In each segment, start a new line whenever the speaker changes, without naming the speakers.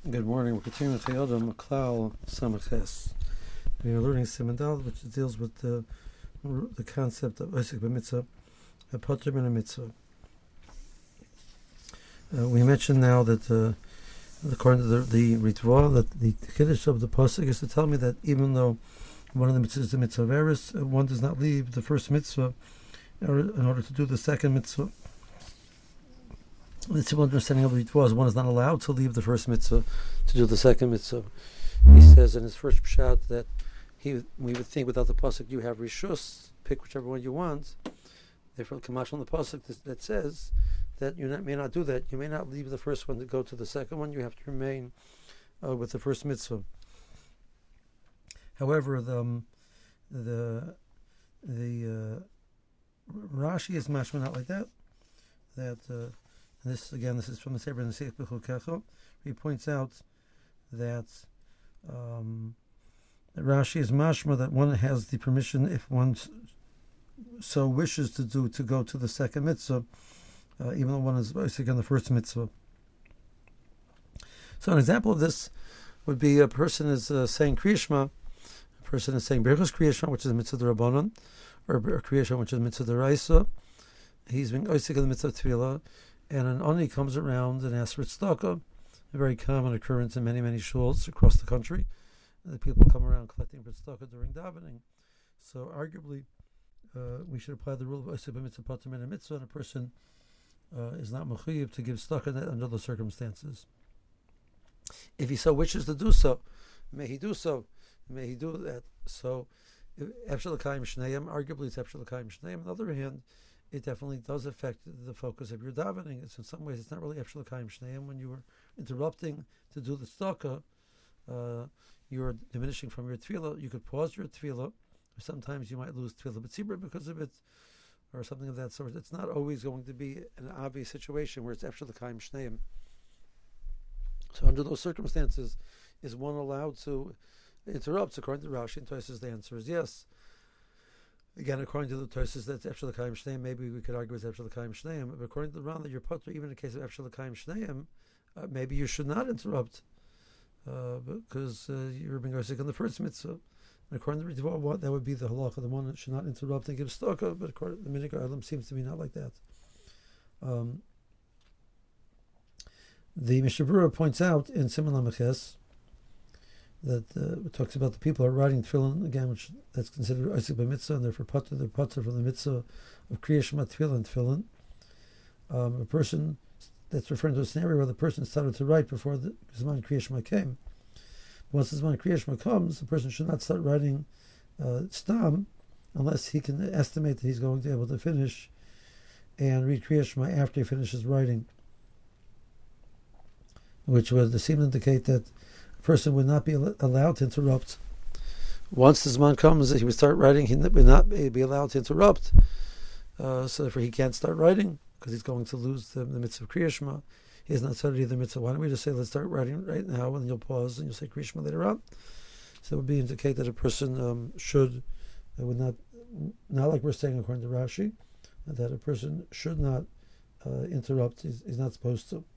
Good morning. We're continuing to Yodam Klal Samaches. We are learning Simon which deals with the concept of Osik b'mitzvah, a potter ben a mitzvah. We mentioned now that according to the Ritva, that the Kiddush of the Pasuk is to tell me that even though one of the mitzvahs is the mitzvah of Eris, one does not leave the first mitzvah in order to do the second mitzvah. The simple understanding of the Ritva is one is not allowed to leave the first mitzvah to do the second mitzvah. He says in his first pshat that we would think without the pasuk you have rishus, pick whichever one you want. Therefore, kamash on the pasuk that says that you may not do that. You may not leave the first one to go to the second one. You have to remain with the first mitzvah. However, the Rashi is mashma not like that. This is from the Sefer Nesich B'Chukecha. He points out that Rashi is mashma that one has the permission if one so wishes to go to the second mitzvah, even though one is basically on the first mitzvah. So an example of this would be a person is saying Kriya Shema, a person is saying Berachos Kriya Shema, which is a mitzvah d'Rabbanan, or Kriya Shema, which is a mitzvah d'Oraisa. He's being oisik in the mitzvah Tefillah, and an Ani comes around and asks for tzedakah, a very common occurrence in many, many shuls across the country. The people come around collecting for tzedakah during davening. So arguably, we should apply the rule of oisik b'mitzvah poter min mitzvah, and a person is not mechuyev to give tzedakah under those circumstances. If he so wishes to do so, may he do so. May he do that. So, Efshel L'Kayim Shneim, arguably it's Efshel L'Kayim Shneim. On the other hand, it definitely does affect the focus of your davening. It's in some ways, it's not really Efshel L'Kayim Shneim. When you were interrupting to do the tzedakah, you're diminishing from your tefillah. You could pause your tefillah. Sometimes you might lose tefillah b'tzibur because of it, or something of that sort. It's not always going to be an obvious situation where it's Efshel L'Kayim Shneim. So under those circumstances, is one allowed to interrupt? According to Rashi and Tosfos, the answer is yes. Again, according to the Tosfos, that's Efshel L'Kayim Shneim. Maybe we could argue it's Efshel L'Kayim Shneim. But according to the Ran, that you're potter, even in the case of Efshel L'Kayim Shneim, maybe you should not interrupt because you're being sick on the first mitzvah. And according to the Ritva, that would be the halacha. The one that should not interrupt and give tzedakah. But according to the Minhag Olam, seems to be not like that. The Mishnah Berurah points out in Siman Lameches that it talks about the people who are writing tefillin, again, which that's considered oisik b'mitzvah, and therefore they're potter from the mitzvah of Kriya Shema tefillin. A person, that's referring to a scenario where the person started to write before the Zman Kriya Shema came. Once the Zman Kriya Shema comes, the person should not start writing stam unless he can estimate that he's going to be able to finish and read Kriya Shema after he finishes writing, which would seem to indicate that a person would not be allowed to interrupt. Once the Zman comes, he would start writing, he would not be allowed to interrupt. So therefore he can't start writing because he's going to lose the mitzvah of Kriya Shema. He has not started the mitzvah. Why don't we just say, let's start writing right now, and you'll pause and you'll say Kriya Shema later on. So it would be indicate that a person would not like we're saying according to Rashi, that a person should not interrupt. He's not supposed to.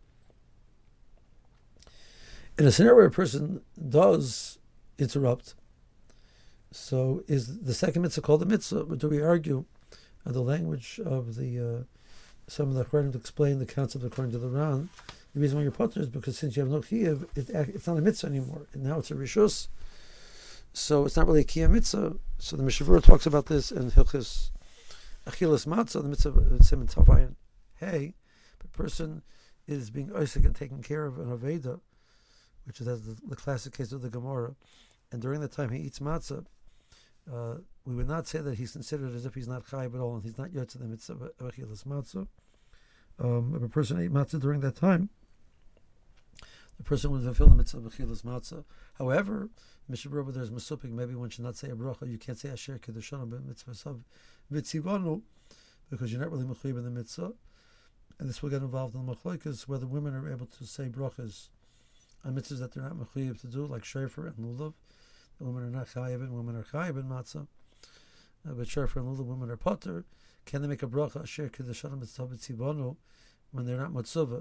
In a scenario where a person does interrupt, so is the second mitzvah called a mitzvah? But do we argue the language of some of the Achronim to explain the concept according to the Ran? The reason why you're potter is because since you have no chiyuv, it's not a mitzvah anymore. And now it's a rishus, so it's not really a kiyuv mitzvah. So the Mishnah Berurah talks about this in Hilchos Achilas Matzah, the mitzvah Siman Tavayin. Hey, the person is being oisik and taking care of an aveda, which is the classic case of the Gemara, and during the time he eats matzah, we would not say that he's considered as if he's not chayiv at all, and he's not yotze the mitzvah of achilas matzah. If a person ate matzah during that time, the person would fulfill the mitzvah of achilas matzah. However, Mishnah Berurah, there's masupik, maybe one should not say a bracha. You can't say asher kedushanim b'mitzvah mitzivanu, because you're not really mechuyev in the mitzvah, and this will get involved in the machlokes whether women are able to say brachas on mitzvahs that they're not mechuyev to do, like shofar and lulav. The women are not chayiv, and women are chayiv in matzah. But shofar and lulav, women are potter. Can they make a bracha asher kedushanim mitzvah b'tzivanu when they're not matzuva?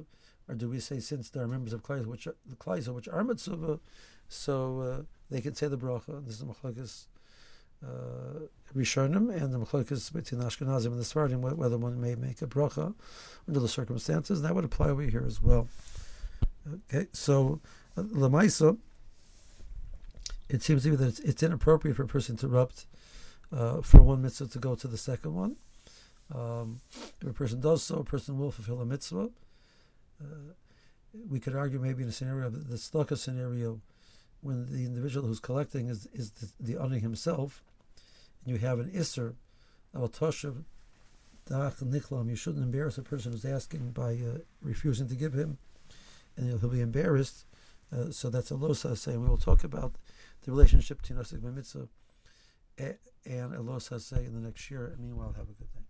or do we say since there are members of Klal which are mitzvah, so they can say the bracha? This is machlokes Rishonim and the machlokes between Ashkenazim and the Sephardim whether one may make a bracha under the circumstances. That would apply over here as well. Okay, so Lamaisa, it seems to me that it's inappropriate for a person to interrupt for one mitzvah to go to the second one. If a person does so, a person will fulfill a mitzvah. We could argue maybe in a scenario, the tzedakah scenario, when the individual who's collecting is the owner himself, and you have an isser of toshav dach niklam, you shouldn't embarrass a person who's asking by refusing to give him, and he'll be embarrassed. So that's a losa saying. We will talk about the relationship between asik mitzvah and a losa say in the next year. And meanwhile, have a good day.